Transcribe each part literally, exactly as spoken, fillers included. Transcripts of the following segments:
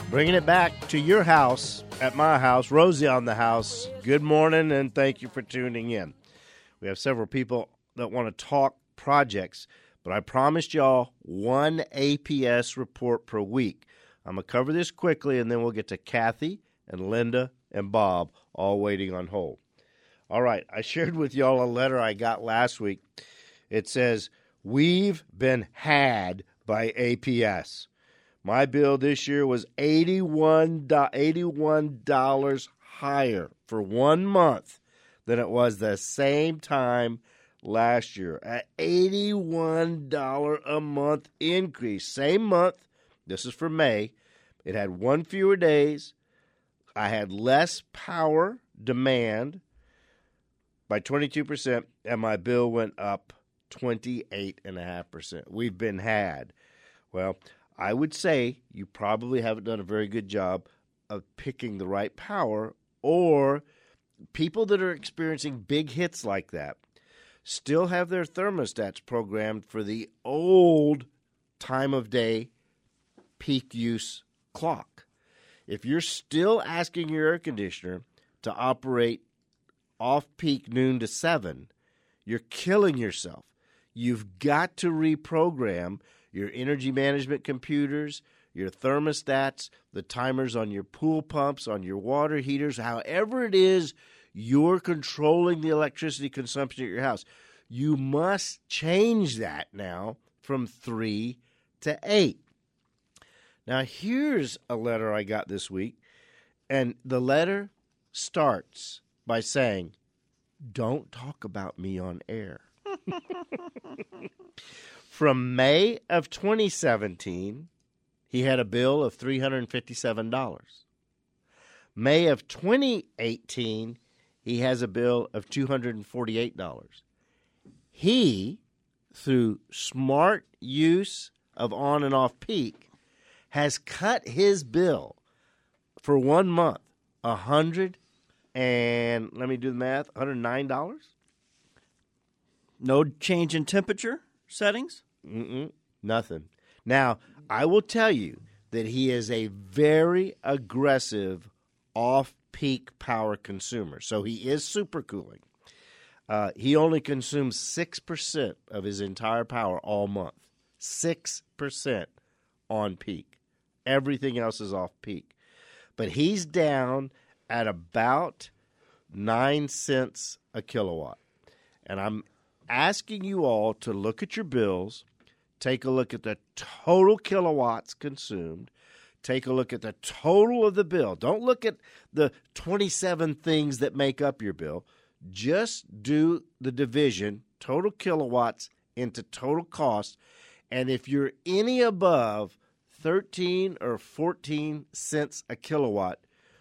Bringing it back to your house, at my house, Rosie on the house. Good morning, and thank you for tuning in. We have several people that want to talk projects, but I promised y'all one A P S report per week. I'm going to cover this quickly, and then we'll get to Kathy and Linda and Bob all waiting on hold. All right, I shared with y'all a letter I got last week. It says, "We've been had by A P S." My bill this year was eighty-one dollars higher for one month than it was the same time last year. An eighty-one dollars a month increase. Same month. This is for May. It had one fewer days. I had less power demand by twenty-two percent, and my bill went up twenty-eight point five percent. We've been had. Well, I would say you probably haven't done a very good job of picking the right power, or people that are experiencing big hits like that still have their thermostats programmed for the old time of day peak use clock. If you're still asking your air conditioner to operate off-peak noon to seven, you're killing yourself. You've got to reprogram your energy management computers, your thermostats, the timers on your pool pumps, on your water heaters, however it is you're controlling the electricity consumption at your house. You must change that now from three to eight. Now, here's a letter I got this week, and the letter starts by saying, "Don't talk about me on air." From May of twenty seventeen, he had a bill of three hundred fifty-seven dollars. May of twenty eighteen, he has a bill of two hundred forty-eight dollars. He, through smart use of on and off peak, has cut his bill for one month a hundred and let me do the math, one hundred nine dollars. No change in temperature settings? Mm-mm, nothing. Now, I will tell you that he is a very aggressive off-peak power consumer. So he is supercooling. Uh, he only consumes six percent of his entire power all month. six percent on peak. Everything else is off-peak. But he's down at about nine cents a kilowatt. And I'm asking you all to look at your bills, take a look at the total kilowatts consumed, take a look at the total of the bill. Don't look at the twenty-seven things that make up your bill. Just do the division, total kilowatts into total cost, and if you're any above thirteen or fourteen cents a kilowatt,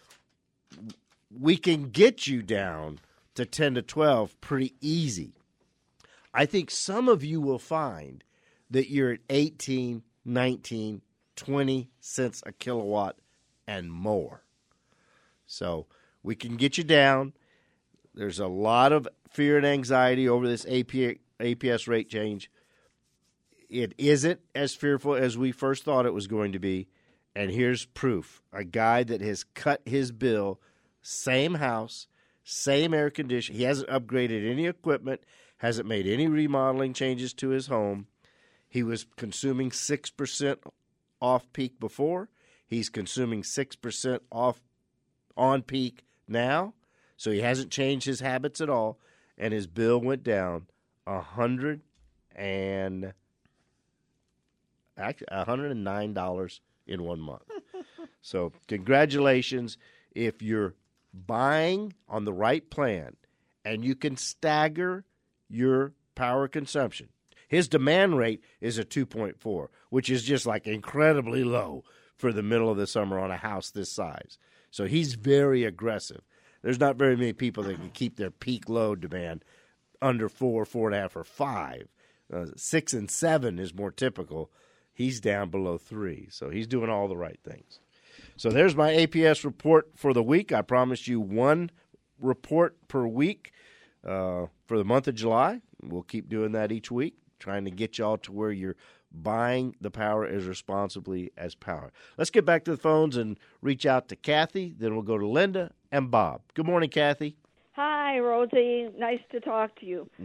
we can get you down to ten to twelve pretty easy. I think some of you will find that you're at eighteen, nineteen, twenty cents a kilowatt and more. So we can get you down. There's a lot of fear and anxiety over this A P S rate change. It isn't as fearful as we first thought it was going to be. And here's proof. A guy that has cut his bill, same house, same air conditioning. He hasn't upgraded any equipment, hasn't made any remodeling changes to his home. He was consuming six percent off peak before. He's consuming six percent off on peak now. So he hasn't changed his habits at all. And his bill went down one hundred and actually one hundred nine dollars in one month. So congratulations. If you're buying on the right plan and you can stagger your power consumption. His demand rate is a two point four, which is just like incredibly low for the middle of the summer on a house this size. So he's very aggressive. There's not very many people that can keep their peak load demand under four, four and a half, or five. Uh, six and seven is more typical. He's down below three, so he's doing all the right things. So there's my A P S report for the week. I promised you one report per week uh, for the month of July. We'll keep doing that each week, trying to get y'all to where you're buying the power as responsibly as power. Let's get back to the phones and reach out to Kathy. Then we'll go to Linda and Bob. Good morning, Kathy. Hi, Rosie. Nice to talk to you.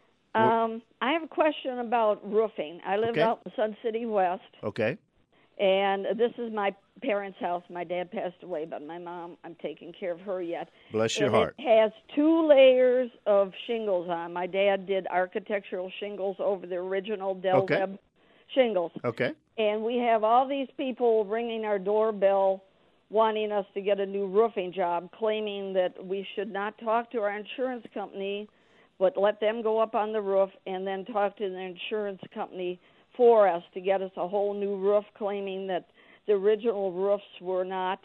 Um, I have a question about roofing. I live Okay. out in Sun City West, Okay. and this is my parents' house. My dad passed away, but my mom, I'm taking care of her yet. Bless your And heart. It has two layers of shingles on. My dad did architectural shingles over the original Del Okay. Webb shingles. Okay. And we have all these people ringing our doorbell wanting us to get a new roofing job, claiming that we should not talk to our insurance company, but let them go up on the roof and then talk to the insurance company for us to get us a whole new roof, claiming that the original roofs were not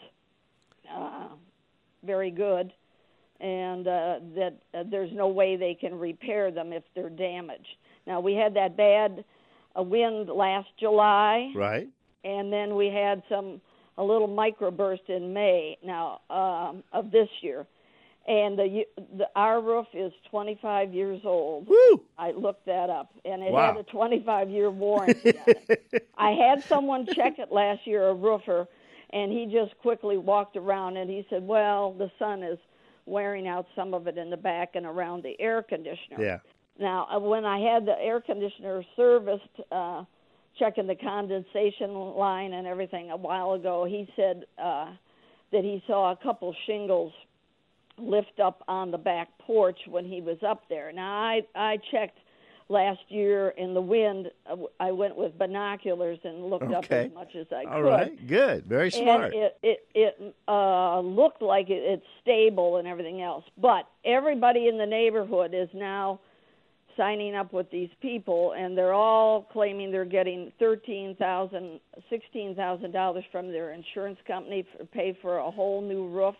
uh, very good and uh, that uh, there's no way they can repair them if they're damaged. Now, we had that bad uh, wind last July, Right. and then we had some a little microburst in May now um, of this year. And the, the our roof is twenty-five years old. Woo! I looked that up, and it Wow. had a twenty-five year warranty on it. I had someone check it last year, a roofer, and he just quickly walked around, and he said, well, the sun is wearing out some of it in the back and around the air conditioner. Yeah. Now, uh, when I had the air conditioner serviced, uh, checking the condensation line and everything a while ago, he said uh, that he saw a couple shingles lift up on the back porch when he was up there. Now, I, I checked last year in the wind. uh, I went with binoculars and looked up Okay. as much as I All could. right. Good. Very smart. And it it, it uh, looked like it, it's stable and everything else. But everybody in the neighborhood is now signing up with these people, and they're all claiming they're getting thirteen thousand dollars, sixteen thousand dollars from their insurance company to pay for a whole new roof.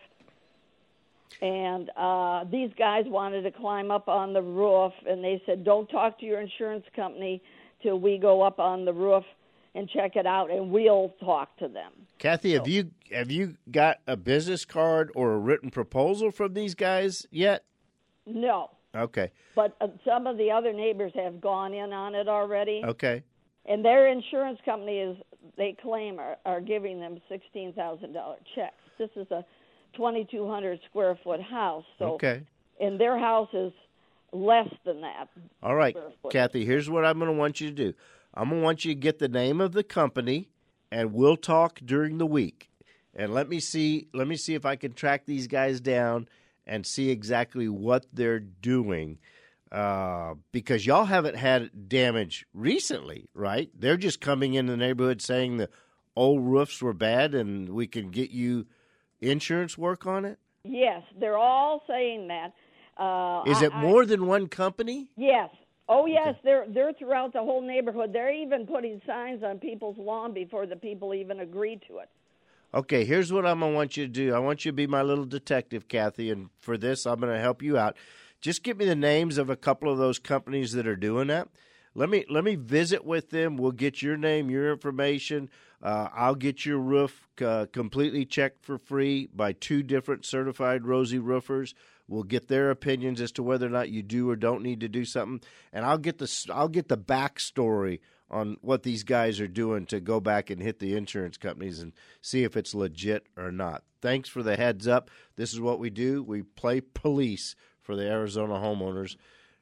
And uh, these guys wanted to climb up on the roof, and they said, don't talk to your insurance company till we go up on the roof and check it out, and we'll talk to them. Kathy, have you have you got a business card or a written proposal from these guys yet? No, Okay. but uh, some of the other neighbors have gone in on it already, Okay. and their insurance company is, they claim, are, are giving them sixteen thousand dollars checks. This is a twenty-two hundred square foot house, so Okay. and their house is less than that. All right, square foot. Kathy, here's what I'm going to want you to do. I'm going to want you to get the name of the company, and we'll talk during the week. And let me see let me see if I can track these guys down and see exactly what they're doing. Uh, because y'all haven't had damage recently, right? They're just coming in the neighborhood saying the old roofs were bad and we can get you insurance work on it? Yes, they're all saying that. Uh, Is I- it I- more than one company? Yes. Oh, yes. They're they're throughout the whole neighborhood. They're even putting signs on people's lawn before the people even agree to it. Okay, here's what I'm going to want you to do. I want you to be my little detective, Kathy, and for this, I'm going to help you out. Just give me the names of a couple of those companies that are doing that. Let me let me visit with them. We'll get your name, your information. Uh, I'll get your roof uh, completely checked for free by two different certified Rosie roofers. We'll get their opinions as to whether or not you do or don't need to do something, and I'll get the I'll get the backstory on what these guys are doing to go back and hit the insurance companies and see if it's legit or not. Thanks for the heads up. This is what we do. We play police for the Arizona homeowners.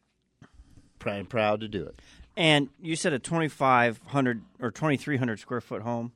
I'm proud to do it. And you said a twenty-five hundred or twenty-three hundred square foot home.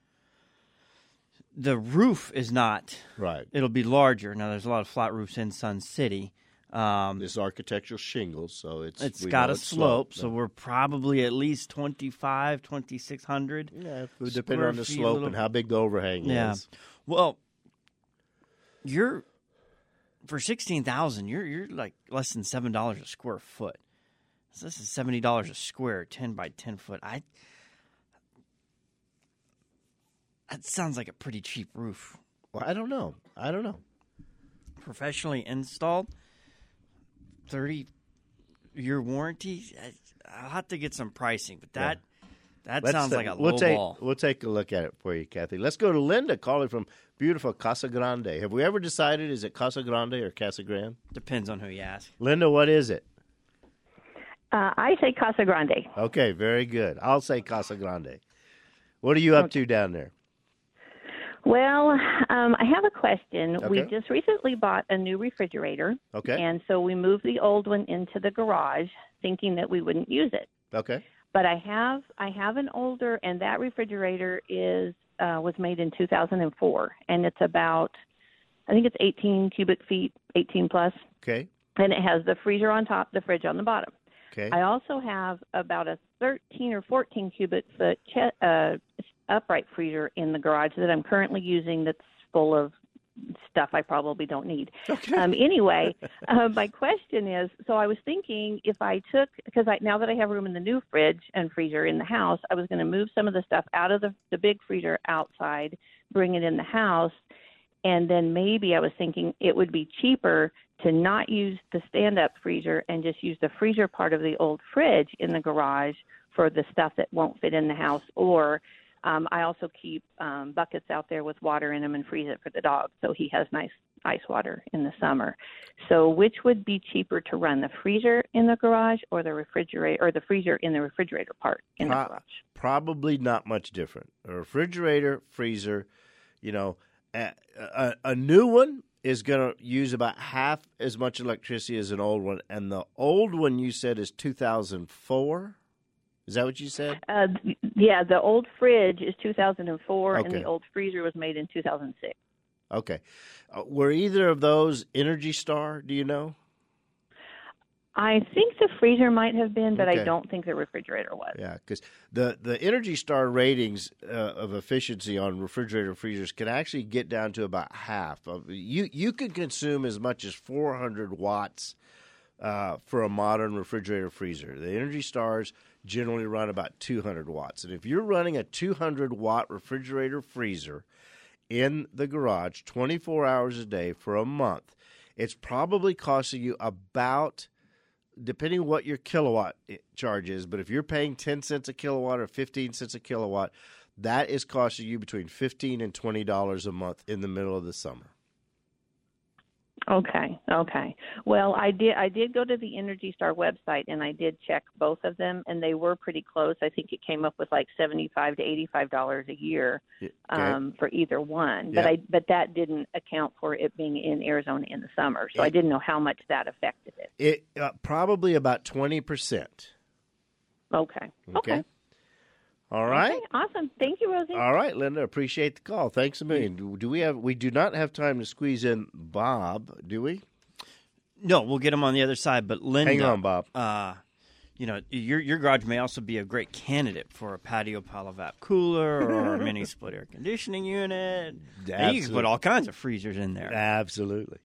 The roof is not. Right. It'll be larger. Now, there's a lot of flat roofs in Sun City. Um, This architectural shingles, so it's it's we got know a it's slope, sloped. so we're probably at least twenty-five, twenty-six hundred. Yeah, it would depend square on the feet, slope little- and how big the overhang Yeah. is. Well, you're for sixteen thousand. You're you're like less than seven dollars a square foot. So this is seventy dollars a square, ten by ten foot. I that sounds like a pretty cheap roof. Well, I don't know. I don't know. Professionally installed, thirty year warranty. I- I'll have to get some pricing, but that that Let's sounds ta- like a we'll low take, ball. We'll take a look at it for you, Kathy. Let's go to Linda calling from beautiful Casa Grande. Have we ever decided, is it Casa Grande or Casa Grande? Depends on who you ask. Linda, what is it? Uh, I say Casa Grande. Okay, very good. I'll say Casa Grande. What are you up to down there? Well, um, I have a question. Okay. We just recently bought a new refrigerator. Okay. And so we moved the old one into the garage, thinking that we wouldn't use it. Okay. But I have I have an older, and that refrigerator is uh, was made in two thousand four, and it's about, I think it's eighteen cubic feet, eighteen plus, Okay. and it has the freezer on top, the fridge on the bottom. Okay. I also have about a thirteen or fourteen cubic foot ch- uh, upright freezer in the garage that I'm currently using that's full of stuff I probably don't need. Okay. Um, anyway, uh, my question is, so I was thinking if I took, because I, now that I have room in the new fridge and freezer in the house, I was going to move some of the stuff out of the, the big freezer outside, bring it in the house, and then maybe I was thinking it would be cheaper to not use the stand-up freezer and just use the freezer part of the old fridge in the garage for the stuff that won't fit in the house. Or um, I also keep um, buckets out there with water in them and freeze it for the dog, so he has nice ice water in the summer. So which would be cheaper to run, the freezer in the garage or the refrigerator, or the freezer in the refrigerator part in Pro- the garage? Probably not much different. A refrigerator, freezer, you know, a, a, a new one is going to use about half as much electricity as an old one. And the old one you said is two thousand four? Is that what you said? Uh, yeah, the old fridge is two thousand four, Okay. and the old freezer was made in two thousand six. Okay. Uh, were either of those Energy Star, do you know? I think the freezer might have been, but Okay. I don't think the refrigerator was. Yeah, because the, the Energy Star ratings uh, of efficiency on refrigerator freezers can actually get down to about half. Of, you you can consume as much as four hundred watts uh, for a modern refrigerator freezer. The Energy Stars generally run about two hundred watts. And if you're running a two hundred watt refrigerator freezer in the garage twenty-four hours a day for a month, it's probably costing you about, depending on what your kilowatt charge is, but if you're paying ten cents a kilowatt or fifteen cents a kilowatt, that is costing you between fifteen dollars and twenty dollars a month in the middle of the summer. Okay, okay. Well, I did I did go to the Energy Star website, and I did check both of them, and they were pretty close. I think it came up with like seventy-five to eighty-five dollars a year Okay. um, for either one. But Yeah. I but that didn't account for it being in Arizona in the summer, so Yeah. I didn't know how much that affected it. It uh, probably about twenty percent. Okay. Okay. All right. Okay, awesome. Thank you, Rosie. All right, Linda. Appreciate the call. Thanks a million. Do, do we have? We do not have time to squeeze in Bob, do we? No, we'll get him on the other side. But Linda, Hang on, Bob. Uh, you know, your your garage may also be a great candidate for a patio Palavap cooler or a mini split air conditioning unit. And you can Absolutely. put all kinds of freezers in there. Absolutely.